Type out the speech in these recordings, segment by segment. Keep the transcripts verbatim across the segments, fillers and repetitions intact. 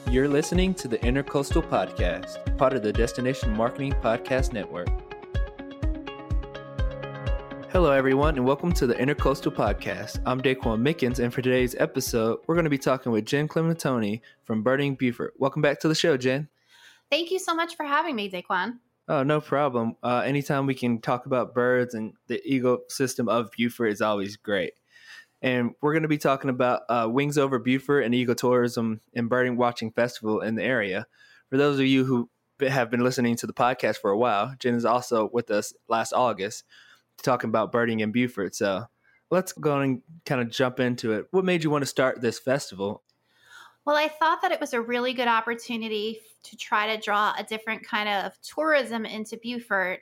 You're listening to the Intercoastal Podcast, part of the Destination Marketing Podcast Network. Hello, everyone, and welcome to the Intercoastal Podcast. I'm Daquan Mickens, and for today's episode, we're going to be talking with Jen Clementoni from Birding Beaufort. Welcome back to the show, Jen. Thank you so much for having me, Daquan. Oh, no problem. Uh, anytime we can talk about birds and the ecosystem of Beaufort is always great. And we're going to be talking about uh, Wings Over Beaufort and Ecotourism and Birding Watching Festival in the area. For those of you who have been listening to the podcast for a while, Jen is also with us last August talking about birding in Beaufort. So let's go and kind of jump into it. What made you want to start this festival? Well, I thought that it was a really good opportunity to try to draw a different kind of tourism into Beaufort.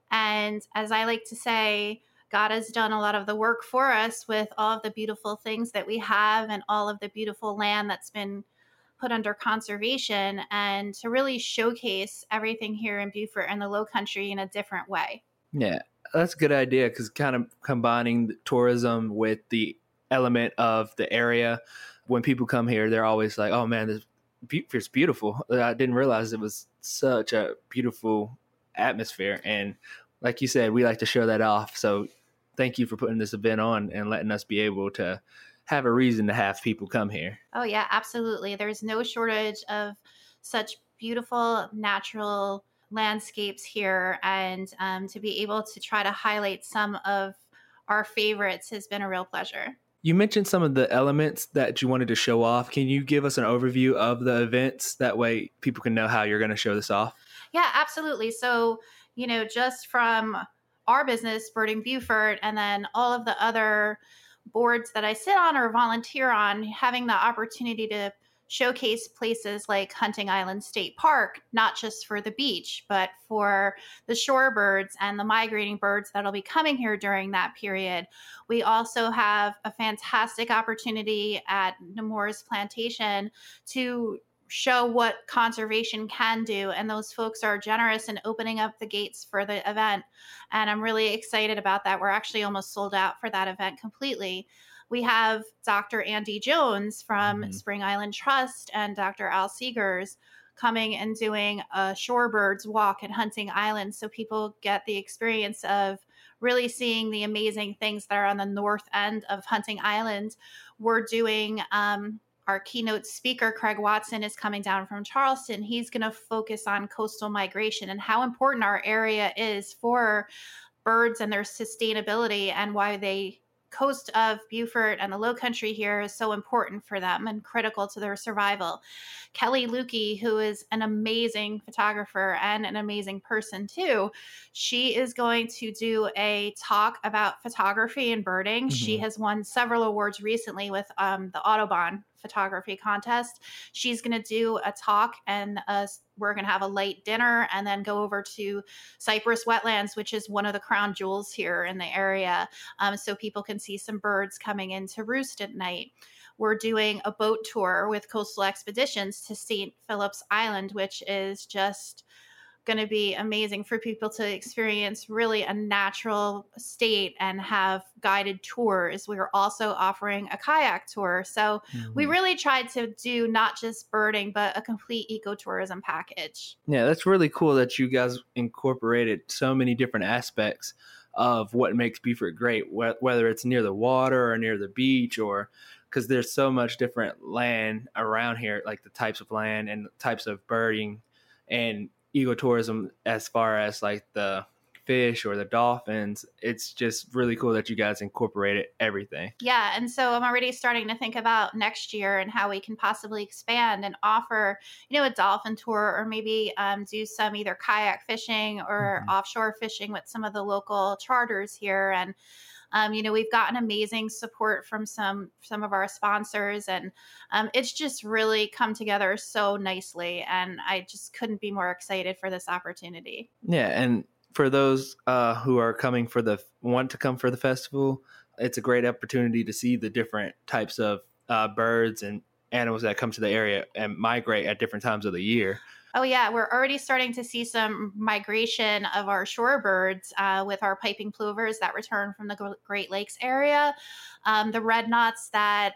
And as I like to say, God has done a lot of the work for us with all of the beautiful things that we have and all of the beautiful land that's been put under conservation, and to really showcase everything here in Beaufort and the Low Country in a different way. Yeah, that's a good idea, because kind of combining the tourism with the element of the area. When people come here, they're always like, oh man, this Beaufort's beautiful. I didn't realize it was such a beautiful atmosphere. And like you said, we like to show that off. So thank you for putting this event on and letting us be able to have a reason to have people come here. Oh, yeah, absolutely. There's no shortage of such beautiful natural landscapes here. And um, to be able to try to highlight some of our favorites has been a real pleasure. You mentioned some of the elements that you wanted to show off. Can you give us an overview of the events? That way people can know how you're going to show this off. Yeah, absolutely. So, you know, just from our business, Birding Beaufort, and then all of the other boards that I sit on or volunteer on, having the opportunity to showcase places like Hunting Island State Park, not just for the beach, but for the shorebirds and the migrating birds that'll be coming here during that period. We also have a fantastic opportunity at Nemours Plantation to show what conservation can do, and those folks are generous in opening up the gates for the event, and I'm really excited about that. We're actually almost sold out for that event completely. We have Doctor Andy Jones from mm-hmm. Spring Island Trust and Doctor Al Seegers coming and doing a shorebirds walk at Hunting Island, so people get the experience of really seeing the amazing things that are on the north end of Hunting Island. We're doing um, Our keynote speaker, Craig Watson, is coming down from Charleston. He's going to focus on coastal migration and how important our area is for birds and their sustainability, and why the coast of Beaufort and the Low Country here is so important for them and critical to their survival. Kelly Lukey, who is an amazing photographer and an amazing person too, she is going to do a talk about photography and birding. Mm-hmm. She has won several awards recently with um, the Audubon photography contest. She's going to do a talk, and uh, we're going to have a light dinner and then go over to Cypress Wetlands, which is one of the crown jewels here in the area, um, so people can see some birds coming in to roost at night. We're doing a boat tour with Coastal Expeditions to Saint Philip's Island, which is just going to be amazing for people to experience really a natural state and have guided tours. We are also offering a kayak tour. So mm-hmm. we really tried to do not just birding, but a complete ecotourism package. Yeah, that's really cool that you guys incorporated so many different aspects of what makes Beaufort great, wh- whether it's near the water or near the beach, or because there's so much different land around here, like the types of land and types of birding and ecotourism as far as like the fish or the dolphins. It's just really cool that you guys incorporated everything. Yeah, and so I'm already starting to think about next year and how we can possibly expand and offer, you know, a dolphin tour, or maybe um, do some either kayak fishing or mm-hmm. offshore fishing with some of the local charters here. And Um, you know, we've gotten amazing support from some some of our sponsors, and um, it's just really come together so nicely. And I just couldn't be more excited for this opportunity. Yeah, and for those uh, who are coming for the want to come for the festival, it's a great opportunity to see the different types of uh, birds and animals that come to the area and migrate at different times of the year. Oh, yeah. We're already starting to see some migration of our shorebirds uh, with our piping plovers that return from the Great Lakes area. Um, the red knots that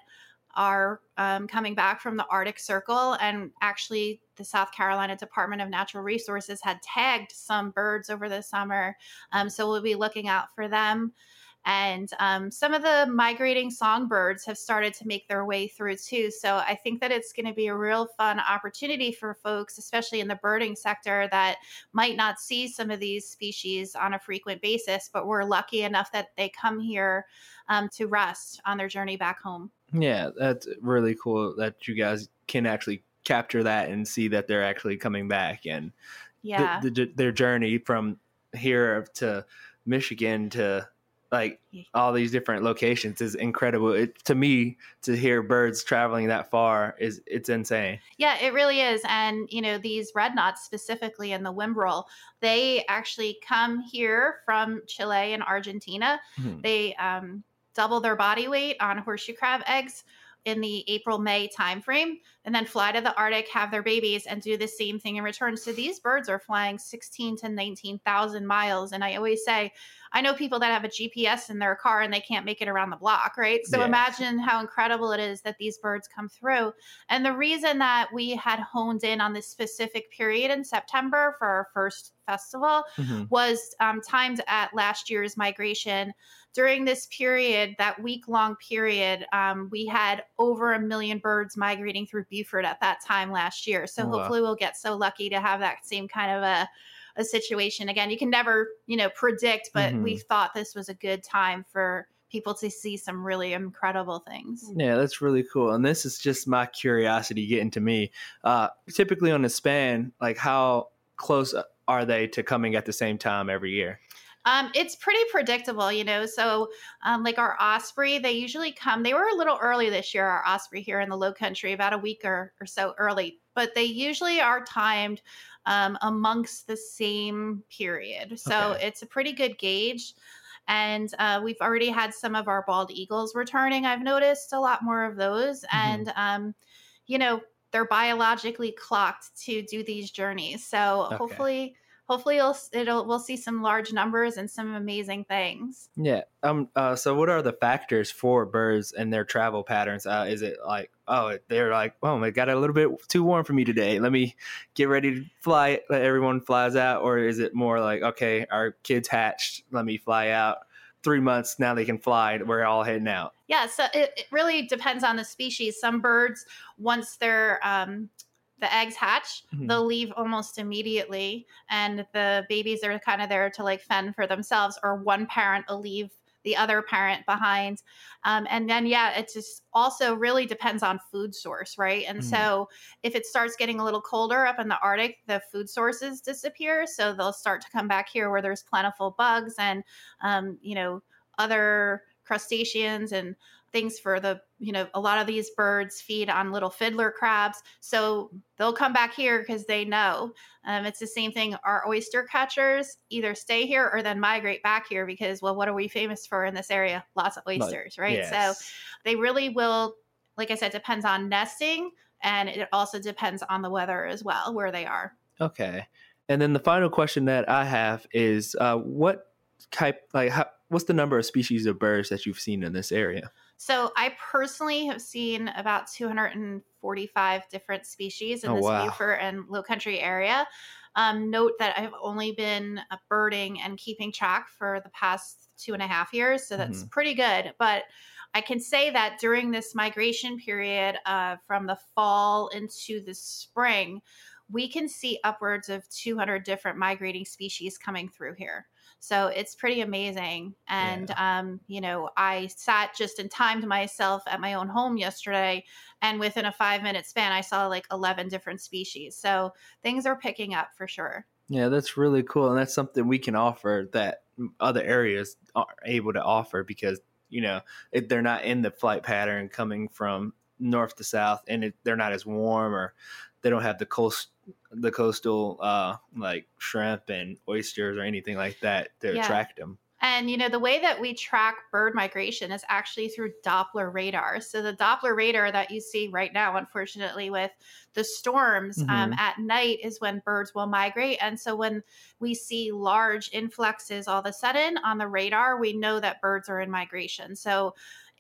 are um, coming back from the Arctic Circle. And actually, the South Carolina Department of Natural Resources had tagged some birds over the summer. Um, so we'll be looking out for them. And um, some of the migrating songbirds have started to make their way through too. So I think that it's going to be a real fun opportunity for folks, especially in the birding sector, that might not see some of these species on a frequent basis, but we're lucky enough that they come here um, to rest on their journey back home. Yeah, that's really cool that you guys can actually capture that and see that they're actually coming back, and yeah, the, the, their journey from here to Michigan to like all these different locations is incredible. It, to me, to hear birds traveling that far is it's insane. Yeah, it really is. And, you know, these red knots specifically in the Whimbrel, they actually come here from Chile and Argentina. Mm-hmm. They um, double their body weight on horseshoe crab eggs in the April, May timeframe, and then fly to the Arctic, have their babies, and do the same thing in return. So these birds are flying sixteen to nineteen thousand miles. And I always say, I know people that have a G P S in their car and they can't make it around the block, right? So yes. Imagine how incredible it is that these birds come through. And the reason that we had honed in on this specific period in September for our first festival mm-hmm. was um, timed at last year's migration. During this period, that week-long period, um, we had over a million birds migrating through Beaufort at that time last year. So oh, hopefully wow. we'll get so lucky to have that same kind of a, a situation again. You can never, you know, predict, but mm-hmm. we thought this was a good time for people to see some really incredible things. Yeah, that's really cool. And this is just my curiosity getting to me. Uh, typically on the span, like how close are they to coming at the same time every year? Um, it's pretty predictable, you know, so um, like our osprey, they usually come, they were a little early this year, our osprey here in the Low Country, about a week or, or so early, but they usually are timed um, amongst the same period. So okay. It's a pretty good gauge. And uh, we've already had some of our bald eagles returning. I've noticed a lot more of those. Mm-hmm. And, um, you know, they're biologically clocked to do these journeys. So okay. hopefully... Hopefully, it'll, it'll we'll see some large numbers and some amazing things. Yeah. Um. Uh. So, what are the factors for birds and their travel patterns? Uh, is it like, oh, they're like, oh, it got a little bit too warm for me today. Let me get ready to fly. Let everyone flies out, or is it more like, okay, our kids hatched. Let me fly out. Three months now they can fly. We're all heading out. Yeah. So it, it really depends on the species. Some birds, once they're um. the eggs hatch, mm-hmm. they'll leave almost immediately. And the babies are kind of there to like fend for themselves, or one parent will leave the other parent behind. Um, and then, yeah, it just also really depends on food source, right? And mm-hmm. so if it starts getting a little colder up in the Arctic, the food sources disappear. So they'll start to come back here where there's plentiful bugs and, um, you know, other crustaceans and things for the, you know, a lot of these birds feed on little fiddler crabs. So they'll come back here because they know. Um, it's the same thing. Our oyster catchers either stay here or then migrate back here because, well, what are we famous for in this area? Lots of oysters, right? Yes. So they really will, like I said, depends on nesting, and it also depends on the weather as well, where they are. Okay. And then the final question that I have is uh, what type, like, how, what's the number of species of birds that you've seen in this area? So I personally have seen about two hundred forty-five different species in oh, this wow. Beaufort and Low Country area. Um, note that I've only been uh, birding and keeping track for the past two and a half years, so that's mm-hmm. pretty good. But I can say that during this migration period uh, from the fall into the spring, we can see upwards of two hundred different migrating species coming through here. So it's pretty amazing. And, yeah. um, you know, I sat just and timed myself at my own home yesterday. And within a five minute span, I saw like eleven different species. So things are picking up for sure. Yeah, that's really cool. And that's something we can offer that other areas aren't able to offer because, you know, it, they're not in the flight pattern coming from north to south, and it, they're not as warm, or they don't have the coast, the coastal uh, like shrimp and oysters or anything like that to yeah. attract them. And, you know, the way that we track bird migration is actually through Doppler radar. So the Doppler radar that you see right now, unfortunately, with the storms mm-hmm. um, at night is when birds will migrate. And so when we see large influxes all of a sudden on the radar, we know that birds are in migration. So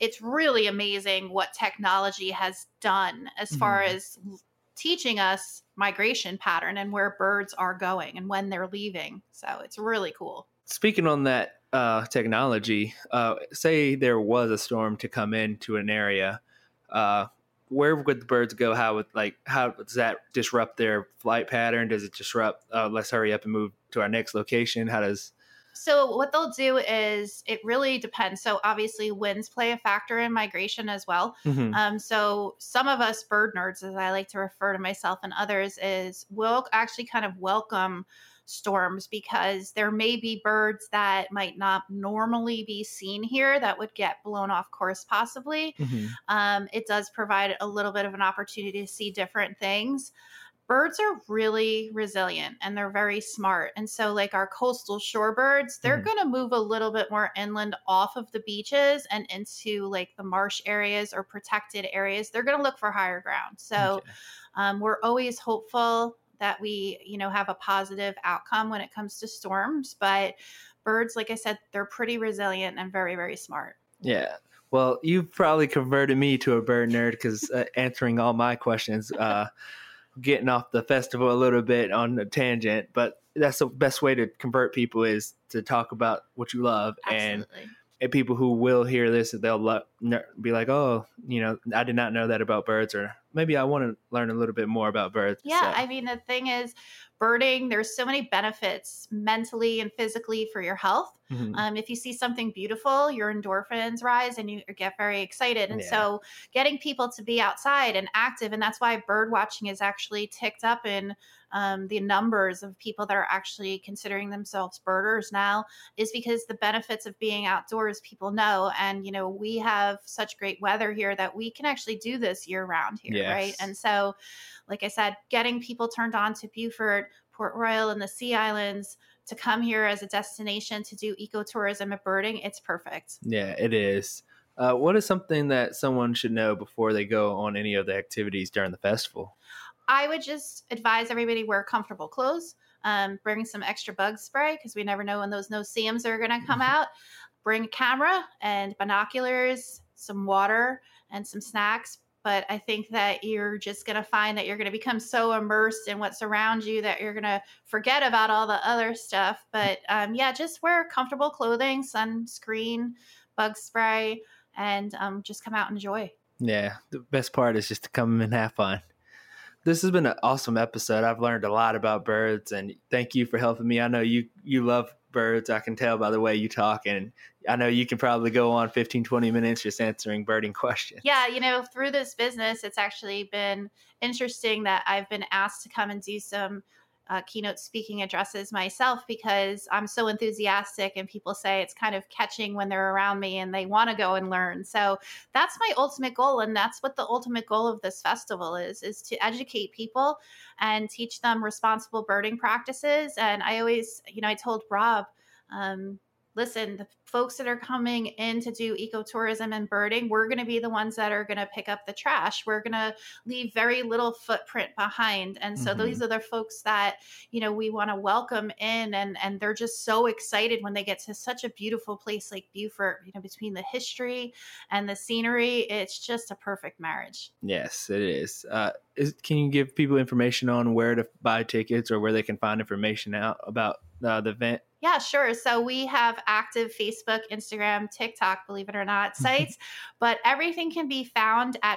it's really amazing what technology has done as far Mhm. as teaching us migration pattern and where birds are going and when they're leaving. So it's really cool. Speaking on that uh, technology, uh, say there was a storm to come into an area, uh, where would the birds go? How would like how does that disrupt their flight pattern? Does it disrupt? Uh, let's hurry up and move to our next location. How does? So what they'll do is it really depends. So obviously winds play a factor in migration as well. Mhm. Um, so some of us bird nerds, as I like to refer to myself and others, is will actually kind of welcome storms because there may be birds that might not normally be seen here that would get blown off course possibly. Mhm. Um, it does provide a little bit of an opportunity to see different things. Birds are really resilient and they're very smart. And so, like our coastal shorebirds, they're Mhm. going to move a little bit more inland off of the beaches and into like the marsh areas or protected areas. They're going to look for higher ground. So, Okay. um, we're always hopeful that we, you know, have a positive outcome when it comes to storms. But birds, like I said, they're pretty resilient and very, very smart. Yeah. Well, you probably converted me to a bird nerd because uh, answering all my questions. Uh, getting off the festival a little bit on a tangent, but that's the best way to convert people is to talk about what you love. And, Absolutely. and people who will hear this, they'll lo- be like, oh, you know, I did not know that about birds, or maybe I want to learn a little bit more about birds. Yeah, So, I mean, the thing is, birding, there's so many benefits mentally and physically for your health. mhm. Um, if you see something beautiful, your endorphins rise and you get very excited. And Yeah. so, getting people to be outside and active, and that's why bird watching is actually ticked up in um, the numbers of people that are actually considering themselves birders now, is because the benefits of being outdoors people know. And, you know, we have such great weather here that we can actually do this year round here, right? Yes. And so, like I said, getting people turned on to Beaufort, Port Royal, and the Sea Islands to come here as a destination to do ecotourism and birding, it's perfect. Yeah, it is. Uh, what is something that someone should know before they go on any of the activities during the festival? I would just advise everybody wear comfortable clothes, um, bring some extra bug spray because we never know when those no-see-ums are going to come out. Bring a camera and binoculars, some water, and some snacks. But I think that you're just going to find that you're going to become so immersed in what's around you that you're going to forget about all the other stuff. But um, yeah, just wear comfortable clothing, sunscreen, bug spray, and um, just come out and enjoy. Yeah, the best part is just to come and have fun. This has been an awesome episode. I've learned a lot about birds, and thank you for helping me. I know you, you love birds. I can tell by the way you talk, and I know you can probably go on fifteen, twenty minutes just answering birding questions. Yeah, you know, through this business, it's actually been interesting that I've been asked to come and do some uh, keynote speaking addresses myself because I'm so enthusiastic and people say it's kind of catching when they're around me and they want to go and learn. So that's my ultimate goal. And that's what the ultimate goal of this festival is, is to educate people and teach them responsible birding practices. And I always, you know, I told Rob, um, listen, the folks that are coming in to do ecotourism and birding, we're going to be the ones that are going to pick up the trash. We're going to leave very little footprint behind. And so Mhm. these are the folks that, you know, we want to welcome in, and, and they're just so excited when they get to such a beautiful place like Beaufort, you know, between the history and the scenery. It's just a perfect marriage. Yes, it is. Uh, is. Can you give people information on where to buy tickets or where they can find information out about uh, the event? Yeah, sure. So we have active Facebook, Instagram, TikTok, believe it or not, sites, but everything can be found at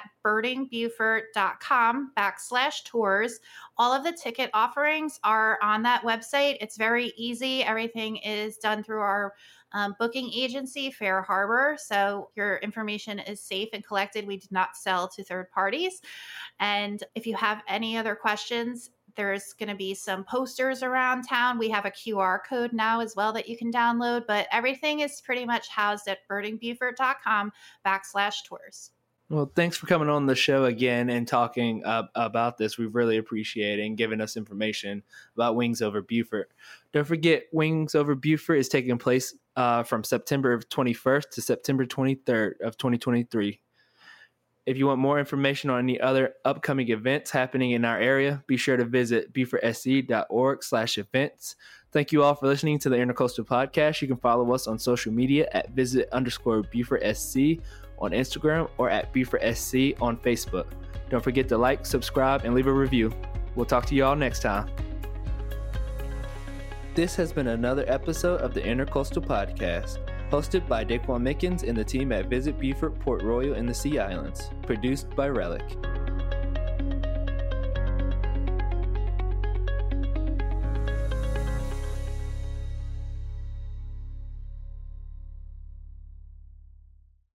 birdingbeaufort.com backslash tours. All of the ticket offerings are on that website. It's very easy. Everything is done through our um, booking agency, Fair Harbor. So your information is safe and collected. We do not sell to third parties. And if you have any other questions, there's going to be some posters around town. We have a Q R code now as well that you can download, but everything is pretty much housed at birdingbeaufort.com backslash tours. Well, thanks for coming on the show again and talking uh, about this. We really appreciate it and giving us information about Wings Over Beaufort. Don't forget, Wings Over Beaufort is taking place uh, from September twenty-first to September twenty-third of twenty twenty-three. If you want more information on any other upcoming events happening in our area, be sure to visit beaufortsc.org slash events. Thank you all for listening to the Intercoastal Podcast. You can follow us on social media at visit underscore BeaufortSC on Instagram or at Buford S C on Facebook. Don't forget to like, subscribe, and leave a review. We'll talk to you all next time. This has been another episode of the Intercoastal Podcast, hosted by Daquan Mickens and the team at Visit Buford Port Royal in the Sea Islands, produced by Relic.